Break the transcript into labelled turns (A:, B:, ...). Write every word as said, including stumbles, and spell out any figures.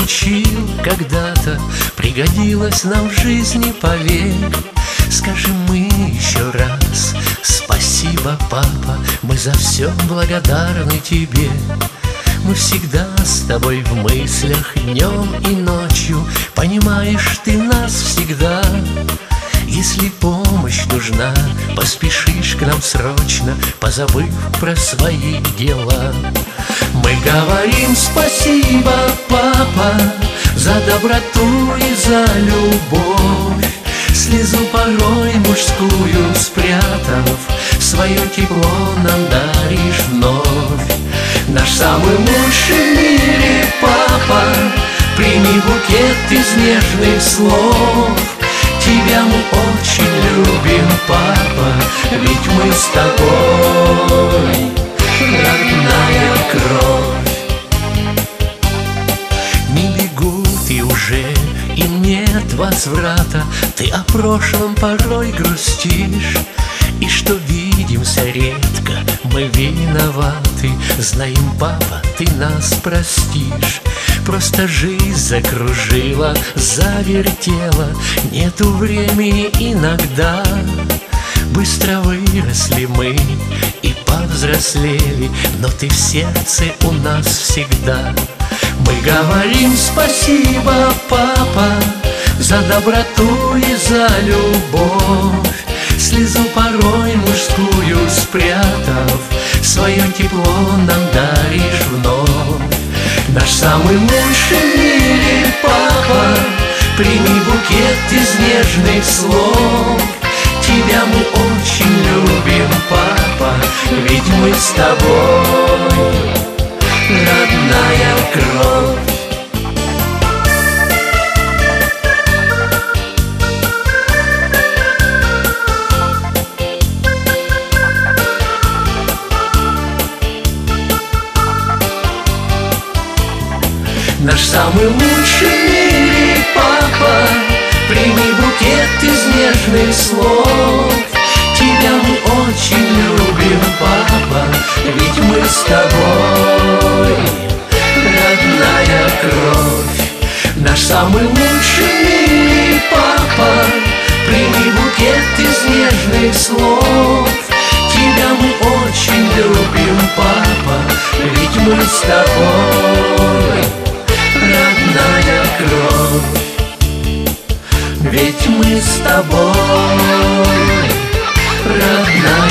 A: учил когда-то, пригодилось нам в жизни, поверь. Скажи мы еще раз: спасибо, папа, мы за все благодарны тебе. Мы всегда с тобой в мыслях днем и ночью, понимаешь ты нас всегда. Если помощь нужна, поспешишь к нам срочно, позабыв про свои дела. Мы говорим спасибо, папа, за доброту и за любовь. Слезу порой мужскую спрятав, свое тепло нам даришь вновь. Наш самый лучший в мире папа, прими букет из нежных слов. Тебя мы очень любим, папа, ведь мы с тобой родная кровь. Не бегут и уже им нет возврата, ты о прошлом порой грустишь. И что видимся редко, мы виноваты, знаем, папа, ты нас простишь. Просто жизнь закружила, завертела, нету времени иногда. Быстро выросли мы и повзрослели, но ты в сердце у нас всегда. Мы говорим спасибо, папа, за доброту и за любовь. Слезу порой мужскую спрятав, свое тепло нам даришь вновь. Наш самый лучший в мире папа, прими букет из нежных слов. Тебя мы очень любим, папа, ведь мы с тобой родная кровь. Наш самый лучший в мире папа, прими букет из нежных слов. Тебя мы очень любим, папа, ведь мы с тобой родная кровь. Наш самый лучший в мире папа, прими букет из нежных слов. Тебя мы очень любим, папа, ведь мы с тобой родная кровь. Ведь мы с тобой родная